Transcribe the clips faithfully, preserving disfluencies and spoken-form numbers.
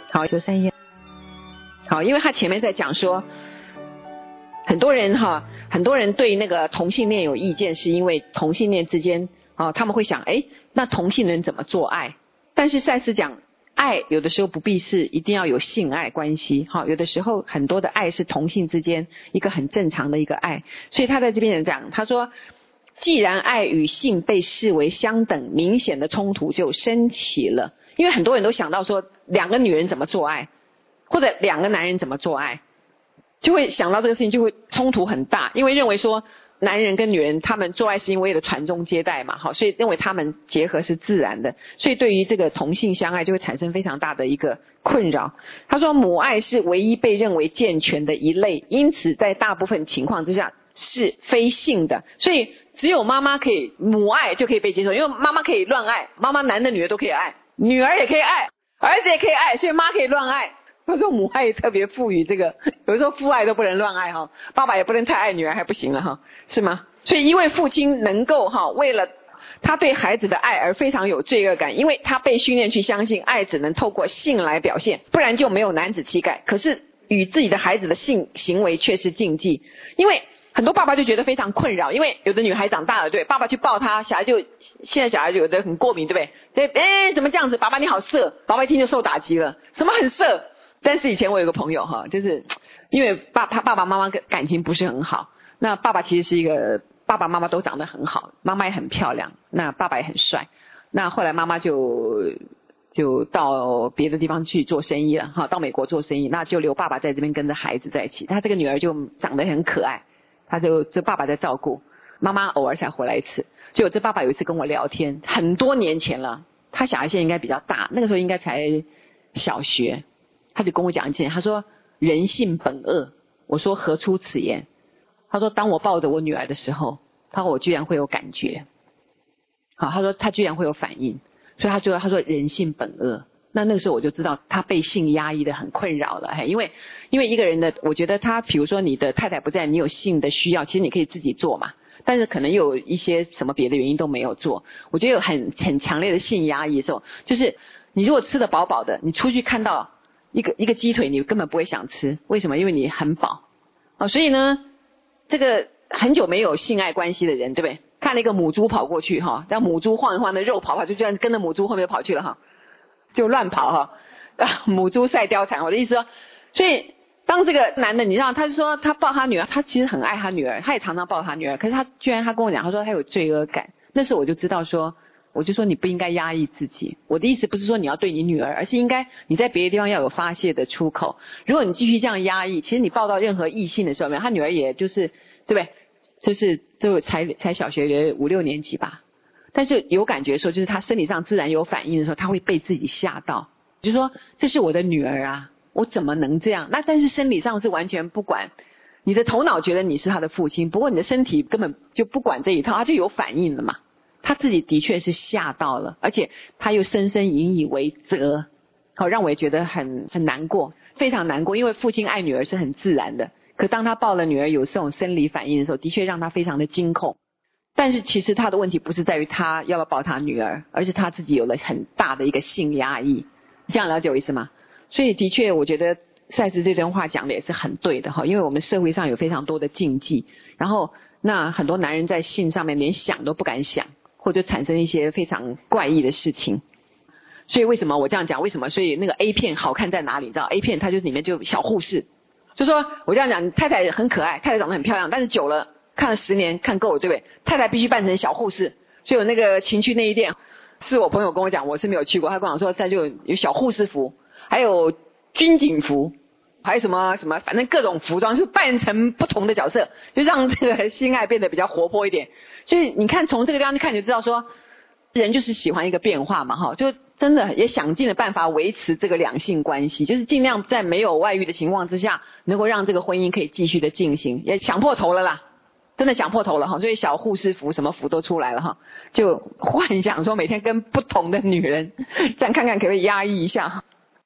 好，九三一。好，因为他前面在讲说，很多人哈，很多人对那个同性恋有意见，是因为同性恋之间啊，他们会想，哎，那同性人怎么做爱？但是赛斯讲，爱有的时候不必是一定要有性爱关系，哈，有的时候很多的爱是同性之间一个很正常的一个爱。所以他在这边讲，他说，既然爱与性被视为相等，明显的冲突就升起了。因为很多人都想到说，两个女人怎么做爱，或者两个男人怎么做爱，就会想到这个事情，就会冲突很大。因为认为说男人跟女人他们做爱是因为为了传宗接代嘛，好，所以认为他们结合是自然的，所以对于这个同性相爱就会产生非常大的一个困扰。他说母爱是唯一被认为健全的一类，因此在大部分情况之下是非性的，所以只有妈妈可以，母爱就可以被接受，因为妈妈可以乱爱，妈妈男的女的都可以爱，女儿也可以爱，儿子也可以爱，所以妈可以乱爱。他说母爱特别赋予这个，有时候父爱都不能乱爱哈，爸爸也不能太爱女儿还不行了哈，是吗？所以一位父亲能够哈，为了他对孩子的爱而非常有罪恶感，因为他被训练去相信爱只能透过性来表现，不然就没有男子气概。可是与自己的孩子的性行为却是禁忌，因为很多爸爸就觉得非常困扰，因为有的女孩长大了，对，爸爸去抱她，小孩就现在小孩就有的很过敏，对不对？对，哎，怎么这样子？爸爸你好色，爸爸一听就受打击了，什么很色？但是以前我有个朋友哈，就是因为爸他爸爸妈妈感情不是很好，那爸爸其实是一个爸爸妈妈都长得很好，妈妈也很漂亮，那爸爸也很帅，那后来妈妈就就到别的地方去做生意了哈，到美国做生意，那就留爸爸在这边跟着孩子在一起，他这个女儿就长得很可爱，他就这爸爸在照顾，妈妈偶尔才回来一次。就有这爸爸有一次跟我聊天，很多年前了，他小孩现在应该比较大，那个时候应该才小学，他就跟我讲一件，他说人性本恶。我说何出此言？他说当我抱着我女儿的时候，他说我居然会有感觉，好，他说他居然会有反应，所以他就他说人性本恶。那那个时候我就知道他被性压抑的很困扰了，因为因为一个人的，我觉得他比如说你的太太不在，你有性的需要，其实你可以自己做嘛，但是可能又有一些什么别的原因都没有做。我觉得有很很强烈的性压抑的时候，就是你如果吃得饱饱的，你出去看到一个一个鸡腿，你根本不会想吃，为什么？因为你很饱啊。所以呢，这个很久没有性爱关系的人，对不对？看了一个母猪跑过去哈，让母猪晃一晃的肉跑跑，就这样跟着母猪后面跑去了哈，就乱跑哈，啊，母猪赛貂蝉。我的意思说，所以当这个男的，你知道，他是说他抱他女儿，他其实很爱他女儿，他也常常抱他女儿，可是他居然他跟我讲，他说他有罪恶感。那时候我就知道说，我就说你不应该压抑自己。我的意思不是说你要对你女儿，而是应该你在别的地方要有发泄的出口。如果你继续这样压抑，其实你抱到任何异性的时候，没有，他女儿也就是对不对？就是就才才小学五六年级吧。但是有感觉的时候，就是他生理上自然有反应的时候，他会被自己吓到，就说这是我的女儿啊，我怎么能这样？那但是生理上是完全不管，你的头脑觉得你是他的父亲，不过你的身体根本就不管这一套，他就有反应了嘛。他自己的确是吓到了，而且他又深深引以为责，好，让我也觉得很很难过，非常难过。因为父亲爱女儿是很自然的，可当他抱了女儿有这种生理反应的时候，的确让他非常的惊恐。但是其实他的问题不是在于他要不要抱他女儿，而是他自己有了很大的一个性压抑。这样了解我意思吗？所以的确我觉得赛斯这段话讲的也是很对的哈，因为我们社会上有非常多的禁忌，然后那很多男人在性上面连想都不敢想，或者产生一些非常怪异的事情。所以为什么我这样讲？为什么？所以那个 A 片好看在哪里？你知道 A 片它就是里面就小护士，就说我这样讲，太太很可爱，太太长得很漂亮，但是久了看了十年看够了，对不对？太太必须扮成小护士。所以有那个情趣内衣店，是我朋友跟我讲，我是没有去过，他跟我说在就有小护士服，还有军警服，还有什么什么，反正各种服装是扮成不同的角色，就让这个性爱变得比较活泼一点。所以你看从这个地方就看就知道说，人就是喜欢一个变化嘛哈，就真的也想尽了办法维持这个两性关系，就是尽量在没有外遇的情况之下，能够让这个婚姻可以继续的进行，也想破头了啦，真的想破头了哈。所以小护士服什么服都出来了哈，就幻想说每天跟不同的女人，这样看看可不可以压抑一下。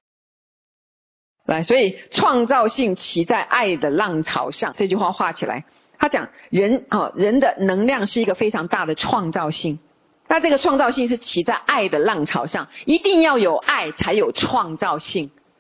来，所以创造性骑在爱的浪潮上，这句话画起来。他讲人啊，人的能量是一个非常大的创造性，那这个创造性是骑在爱的浪潮上，一定要有爱才有创造性。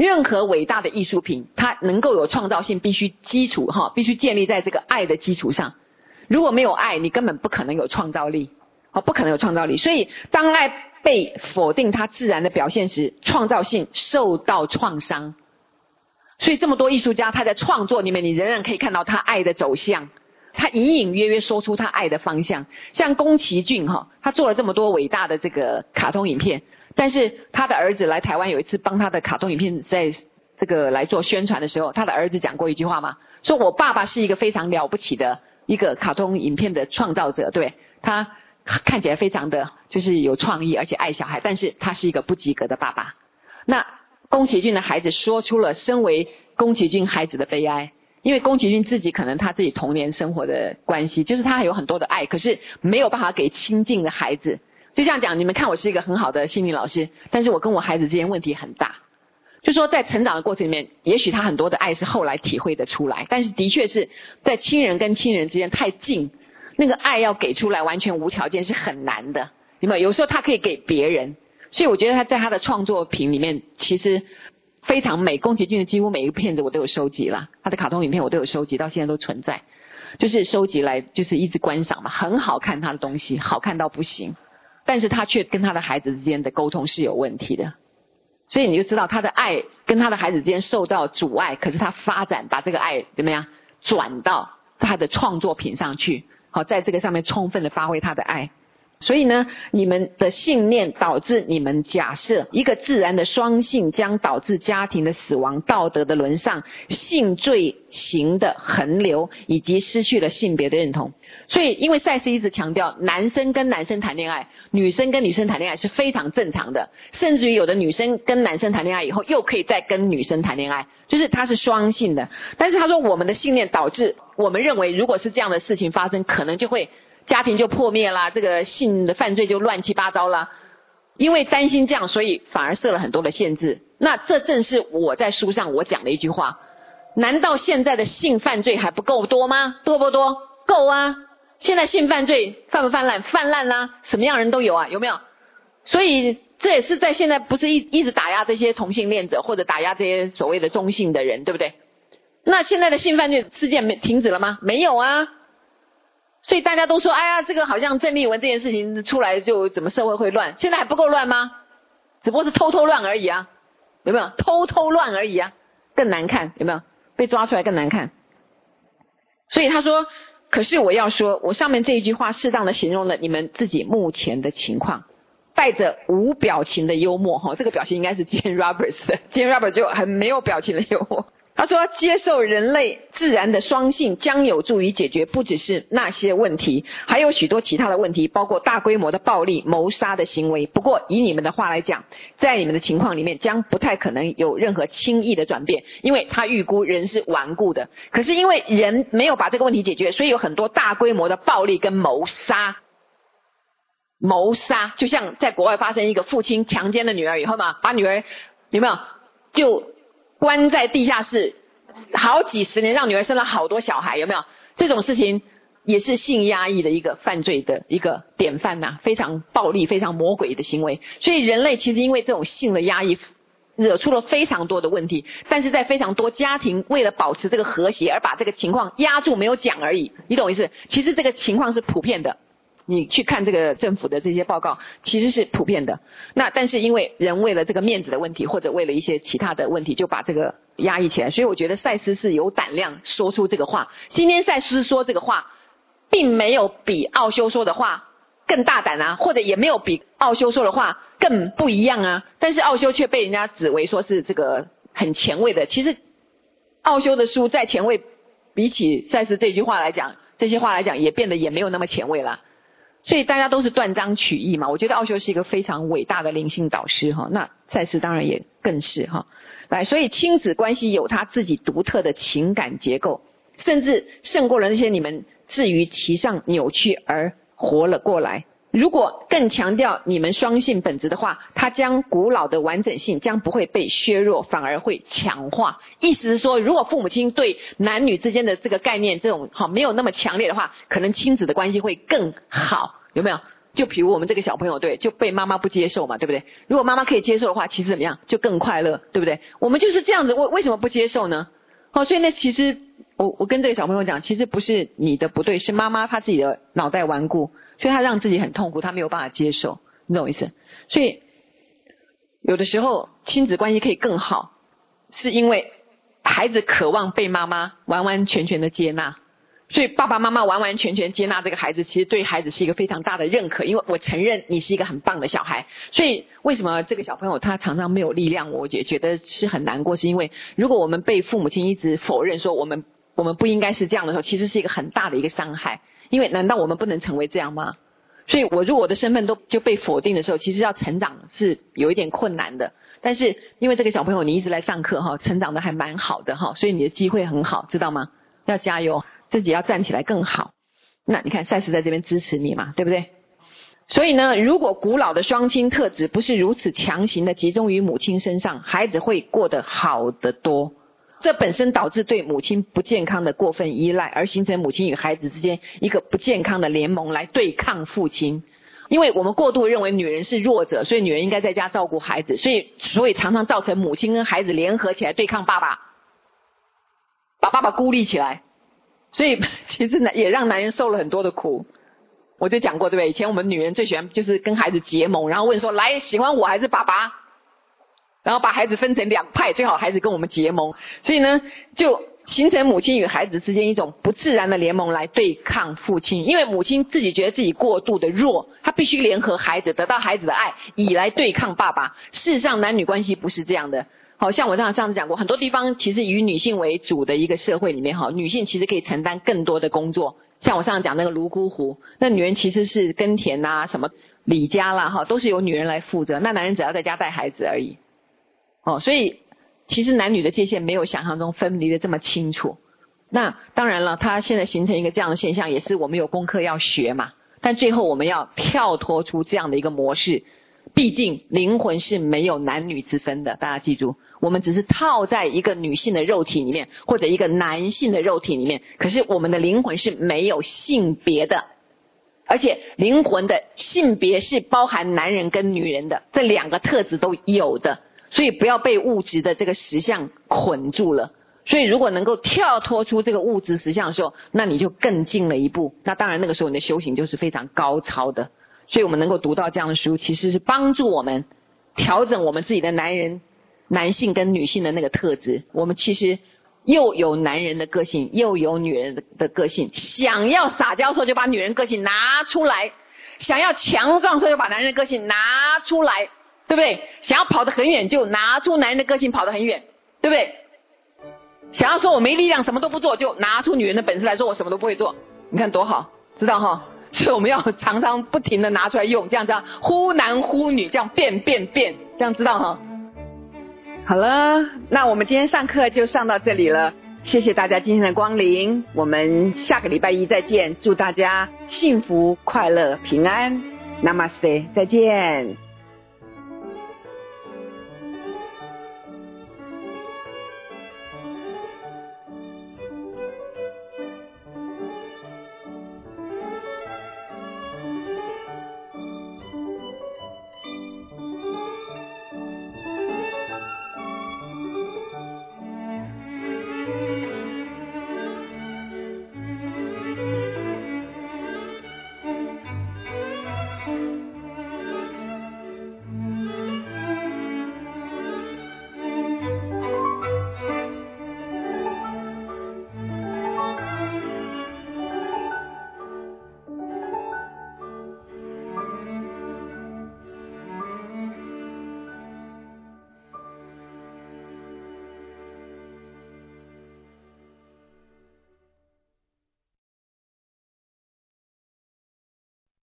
任何伟大的艺术品，它能够有创造性，必须基础哈，必须建立在这个爱的基础上。如果没有爱，你根本不可能有创造力，哦，不可能有创造力。所以，当爱被否定它自然的表现时，创造性受到创伤。所以，这么多艺术家，他在创作里面，你仍然可以看到他爱的走向，他隐隐约约说出他爱的方向。像宫崎骏哈，他做了这么多伟大的这个卡通影片。但是他的儿子来台湾有一次帮他的卡通影片在这个来做宣传的时候，他的儿子讲过一句话嘛，说我爸爸是一个非常了不起的一个卡通影片的创造者，对，他看起来非常的就是有创意而且爱小孩，但是他是一个不及格的爸爸。那宫崎骏的孩子说出了身为宫崎骏孩子的悲哀，因为宫崎骏自己可能他自己童年生活的关系，就是他有很多的爱，可是没有办法给亲近的孩子。就这样讲，你们看我是一个很好的心理老师，但是我跟我孩子之间问题很大。就说在成长的过程里面，也许他很多的爱是后来体会的出来，但是的确是在亲人跟亲人之间太近，那个爱要给出来完全无条件是很难的。有没有？有时候他可以给别人，所以我觉得他在他的创作品里面其实非常美。宫崎骏的几乎每一个片子我都有收集了，他的卡通影片我都有收集，到现在都存在，就是收集来就是一直观赏嘛，很好看他的东西，好看到不行。但是他却跟他的孩子之间的沟通是有问题的，所以你就知道他的爱跟他的孩子之间受到阻碍，可是他发展把这个爱怎么样转到他的创作品上去，好，在这个上面充分的发挥他的爱。所以呢，你们的信念导致你们假设一个自然的双性将导致家庭的死亡、道德的沦丧、性罪行的横流，以及失去了性别的认同。所以因为赛斯一直强调男生跟男生谈恋爱，女生跟女生谈恋爱是非常正常的，甚至于有的女生跟男生谈恋爱以后又可以再跟女生谈恋爱，就是它是双性的。但是他说我们的信念导致我们认为如果是这样的事情发生，可能就会家庭就破灭啦，这个性的犯罪就乱七八糟啦。因为担心这样，所以反而设了很多的限制。那这正是我在书上我讲的一句话，难道现在的性犯罪还不够多吗？多不多？够啊。现在性犯罪泛不泛滥？泛滥啦，什么样人都有啊，有没有？所以这也是在现在不是一一直打压这些同性恋者，或者打压这些所谓的中性的人，对不对？那现在的性犯罪事件没停止了吗？没有啊。所以大家都说，哎呀，这个好像郑丽文这件事情出来就怎么社会会乱，现在还不够乱吗？只不过是偷偷乱而已啊，有没有？偷偷乱而已啊，更难看，有没有？被抓出来更难看。所以他说，可是我要说，我上面这一句话适当的形容了你们自己目前的情况，带着无表情的幽默，哈，这个表情应该是 Jane Roberts 的 ，Jane Roberts 就很没有表情的幽默。他说，接受人类自然的双性将有助于解决不只是那些问题，还有许多其他的问题，包括大规模的暴力、谋杀的行为。不过以你们的话来讲，在你们的情况里面将不太可能有任何轻易的转变，因为他预估人是顽固的。可是因为人没有把这个问题解决，所以有很多大规模的暴力跟谋杀。谋杀就像在国外发生一个父亲强奸了女儿以后嘛，把女儿有没有就关在地下室好几十年，让女儿生了好多小孩，有没有？这种事情也是性压抑的一个犯罪的一个典范呐、啊，非常暴力、非常魔鬼的行为。所以人类其实因为这种性的压抑，惹出了非常多的问题。但是在非常多家庭为了保持这个和谐，而把这个情况压住没有讲而已，你懂我意思？其实这个情况是普遍的。你去看这个政府的这些报告，其实是普遍的。那但是因为人为了这个面子的问题，或者为了一些其他的问题，就把这个压抑起来。所以我觉得赛斯是有胆量说出这个话。今天赛斯说这个话，并没有比奥修说的话更大胆啊，或者也没有比奥修说的话更不一样啊。但是奥修却被人家指为说是这个很前卫的。其实奥修的书再前卫，比起赛斯这句话来讲，这些话来讲也变得也没有那么前卫了。所以大家都是断章取义嘛。我觉得奥修是一个非常伟大的灵性导师哈，那赛斯当然也更是哈。来，所以亲子关系有他自己独特的情感结构，甚至胜过了那些你们置于其上扭曲而活了过来。如果更强调你们双性本质的话，它将古老的完整性将不会被削弱，反而会强化。意思是说，如果父母亲对男女之间的这个概念这种好没有那么强烈的话，可能亲子的关系会更好，有没有？ 就比如我们这个小朋友，对，就被妈妈不接受嘛，对不对？如果妈妈可以接受的话，其实怎么样，就更快乐，对不对？我们就是这样子，为为什么不接受呢？哦，所以呢，其实我我跟这个小朋友讲，其实不是你的不对，是妈妈她自己的脑袋顽固，所以她让自己很痛苦，她没有办法接受，你懂我意思？所以有的时候亲子关系可以更好，是因为孩子渴望被妈妈完完全全的接纳。所以爸爸妈妈完完全全接纳这个孩子，其实对孩子是一个非常大的认可，因为我承认你是一个很棒的小孩。所以为什么这个小朋友他常常没有力量，我也觉得是很难过，是因为如果我们被父母亲一直否认说我们我们不应该是这样的时候，其实是一个很大的一个伤害。因为难道我们不能成为这样吗？所以我如果我的身份都就被否定的时候，其实要成长是有一点困难的。但是因为这个小朋友你一直来上课哈，成长的还蛮好的哈，所以你的机会很好，知道吗？要加油，自己要站起来更好。那你看赛斯在这边支持你嘛，对不对？所以呢，如果古老的双亲特质不是如此强行的集中于母亲身上，孩子会过得好得多。这本身导致对母亲不健康的过分依赖，而形成母亲与孩子之间一个不健康的联盟来对抗父亲。因为我们过度认为女人是弱者，所以女人应该在家照顾孩子，所以所以常常造成母亲跟孩子联合起来对抗爸爸，把爸爸孤立起来，所以其实也让男人受了很多的苦。我就讲过对不对？以前我们女人最喜欢就是跟孩子结盟，然后问说来喜欢我还是爸爸，然后把孩子分成两派，最好孩子跟我们结盟，所以呢就形成母亲与孩子之间一种不自然的联盟来对抗父亲。因为母亲自己觉得自己过度的弱，她必须联合孩子，得到孩子的爱，以来对抗爸爸。事实上男女关系不是这样的。好像我上上次讲过，很多地方其实以女性为主的一个社会里面，女性其实可以承担更多的工作。像我上次讲那个泸沽湖，那女人其实是耕田啊，什么理家啦，都是由女人来负责，那男人只要在家带孩子而已。哦，所以其实男女的界限没有想象中分离的这么清楚。那当然了，它现在形成一个这样的现象，也是我们有功课要学嘛。但最后我们要跳脱出这样的一个模式，毕竟灵魂是没有男女之分的，大家记住，我们只是套在一个女性的肉体里面，或者一个男性的肉体里面，可是我们的灵魂是没有性别的，而且灵魂的性别是包含男人跟女人的，这两个特质都有的，所以不要被物质的这个实相捆住了。所以如果能够跳脱出这个物质实相的时候，那你就更进了一步，那当然那个时候你的修行就是非常高超的。所以我们能够读到这样的书，其实是帮助我们调整我们自己的男人男性跟女性的那个特质。我们其实又有男人的个性，又有女人的个性，想要撒娇的时候就把女人个性拿出来，想要强壮的时候就把男人的个性拿出来，对不对？想要跑得很远就拿出男人的个性跑得很远，对不对？想要说我没力量什么都不做，就拿出女人的本事来说我什么都不会做，你看多好，知道哈？所以我们要常常不停的拿出来用，这样这样忽男忽女，这样变变变，这样知道哈？好了，那我们今天上课就上到这里了，谢谢大家今天的光临，我们下个礼拜一再见，祝大家幸福快乐平安 Namaste， 再见。